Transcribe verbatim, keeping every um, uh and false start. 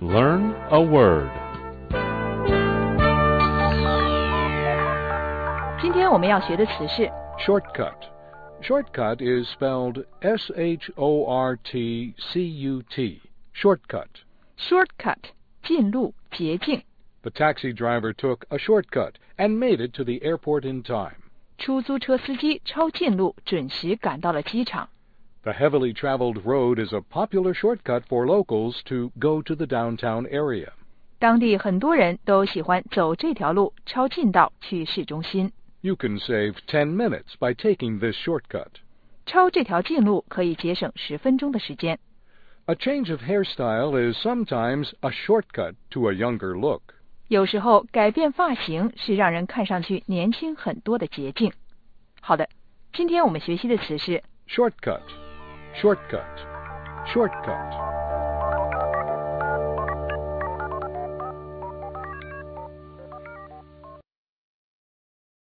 Learn a word. 今天我们要学的词是 Shortcut. Shortcut is spelled S H O R T C U T. Shortcut. shortcut, 近路、捷径。 The taxi driver took a shortcut and made it to the airport in time. 出租车司机抄近路，准时赶到了机场。 The heavily traveled road is a popular shortcut for locals to go to the downtown area. 当地很多人都喜欢走这条路，抄近道去市中心。 You can save ten minutes by taking this shortcut. 抄这条近路可以节省十分钟的时间。 A change of hairstyle is sometimes a shortcut to a younger look. 有时候改变发型是让人看上去年轻很多的捷径。好的，今天我们学习的词是 Shortcut, shortcut, shortcut.